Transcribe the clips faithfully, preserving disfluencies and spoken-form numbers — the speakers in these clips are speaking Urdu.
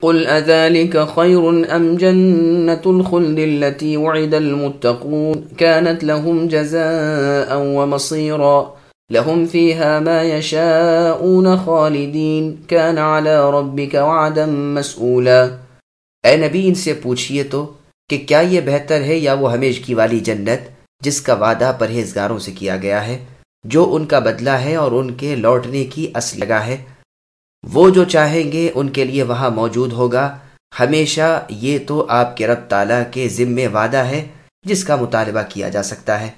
قل أذلك خير أم جنة الخلد التي وعد المتقون كانت لهم جزاء ومصيرا لهم فيها ما يشاءون خالدين كان على ربك وعدا مسئولا۔ اے نبی ان سے پوچھئے تو کہ کیا یہ بہتر ہے یا وہ ہمیشگی والی جنت جس کا وعدہ پرہیزگاروں سے کیا گیا ہے، جو ان کا بدلہ ہے اور ان کے لوٹنے کی اصل جگہ ہے۔ وہ جو چاہیں گے ان کے لیے وہاں موجود ہوگا ہمیشہ۔ یہ تو آپ کے رب تعالیٰ کے ذمے وعدہ ہے جس کا مطالبہ کیا جا سکتا ہے۔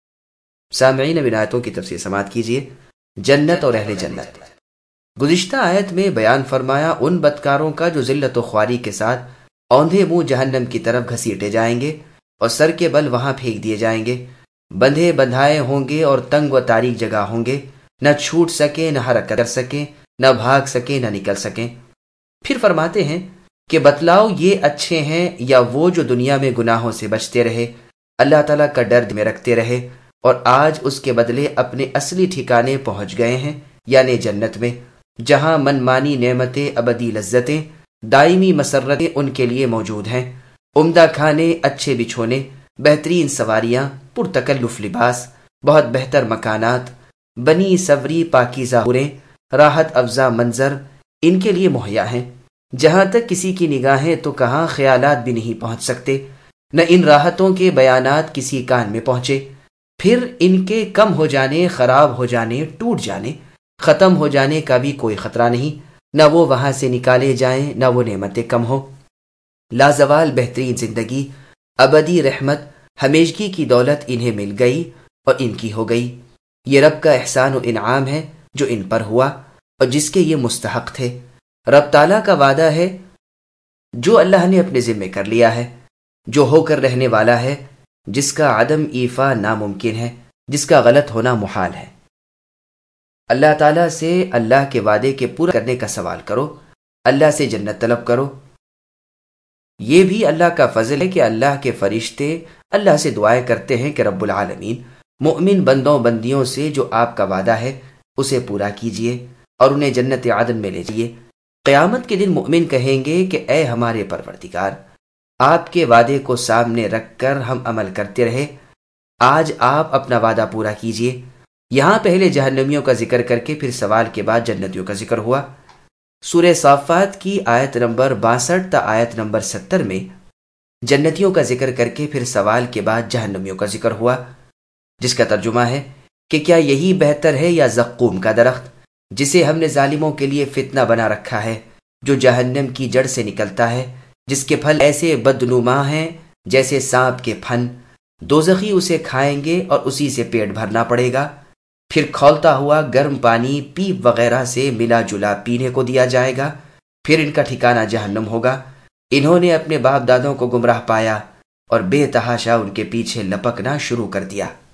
سامعین، اب آیتوں کی تفسیر سماعت کیجیے۔ جنت اور اہل جنت۔ گزشتہ آیت میں بیان فرمایا ان بدکاروں کا جو ذلت و خواری کے ساتھ اوندھے منہ جہنم کی طرف گھسیٹے جائیں گے اور سر کے بل وہاں پھینک دیے جائیں گے۔ بندھے بندھائے ہوں گے اور تنگ و تاریک جگہ ہوں گے، نہ چھوٹ سکیں نہ حرکت کر سکیں، نہ بھاگ سکیں نہ نکل سکیں۔ پھر فرماتے ہیں کہ بتلاؤ یہ اچھے ہیں یا وہ جو دنیا میں گناہوں سے بچتے رہے، اللہ تعالیٰ کا ڈر میں رکھتے رہے اور آج اس کے بدلے اپنے اصلی ٹھکانے پہنچ گئے ہیں، یعنی جنت میں، جہاں من مانی نعمتیں، ابدی لذتیں، دائمی مسرتیں ان کے لیے موجود ہیں۔ عمدہ کھانے، اچھے بچھونے، بہترین سواریاں، پرتکلف لباس، بہت بہتر مکانات، بنی سوری پاکیزہ حوریں، راحت افزا منظر ان کے لیے مہیا ہیں، جہاں تک کسی کی نگاہیں تو کہاں خیالات بھی نہیں پہنچ سکتے، نہ ان راحتوں کے بیانات کسی کان میں پہنچے۔ پھر ان کے کم ہو جانے، خراب ہو جانے، ٹوٹ جانے، ختم ہو جانے کا بھی کوئی خطرہ نہیں، نہ وہ وہاں سے نکالے جائیں، نہ وہ نعمتیں کم ہو۔ لازوال بہترین زندگی، ابدی رحمت، ہمیشگی کی دولت انہیں مل گئی اور ان کی ہو گئی۔ یہ رب کا احسان و انعام ہے جو ان پر ہوا اور جس کے یہ مستحق تھے۔ رب تعالیٰ کا وعدہ ہے جو اللہ نے اپنے ذمے کر لیا ہے، جو ہو کر رہنے والا ہے، جس کا عدم ایفا ناممکن ہے، جس کا غلط ہونا محال ہے۔ اللہ تعالیٰ سے اللہ کے وعدے کے پورا کرنے کا سوال کرو، اللہ سے جنت طلب کرو۔ یہ بھی اللہ کا فضل ہے کہ اللہ کے فرشتے اللہ سے دعائیں کرتے ہیں کہ رب العالمین مؤمن بندوں بندیوں سے جو آپ کا وعدہ ہے اسے پورا کیجئے اور انہیں جنت عدن میں لے جائیے۔ قیامت کے دن مؤمن کہیں گے کہ اے ہمارے پروردگار، آپ کے وعدے کو سامنے رکھ کر ہم عمل کرتے رہے، آج آپ اپنا وعدہ پورا کیجئے۔ یہاں پہلے جہنمیوں کا ذکر کر کے پھر سوال کے بعد جنتیوں کا ذکر ہوا۔ سورہ صافات کی آیت نمبر باسٹھ تا آیت نمبر ستر میں جنتیوں کا ذکر کر کے پھر سوال کے بعد جہنمیوں کا ذکر ہوا، جس کا ترجمہ ہے کہ کیا یہی بہتر ہے یا زقوم کا درخت جسے ہم نے ظالموں کے لیے فتنہ بنا رکھا ہے، جو جہنم کی جڑ سے نکلتا ہے، جس کے پھل ایسے بدنما ہیں جیسے سانپ کے پھن، دوزخی اسے کھائیں گے اور اسی سے پیٹ بھرنا پڑے گا، پھر کھولتا ہوا گرم پانی پیپ وغیرہ سے ملا جلا پینے کو دیا جائے گا، پھر ان کا ٹھکانہ جہنم ہوگا۔ انہوں نے اپنے باپ دادوں کو گمراہ پایا اور بے تحاشا ان کے پیچھے لپکنا شروع کر دیا۔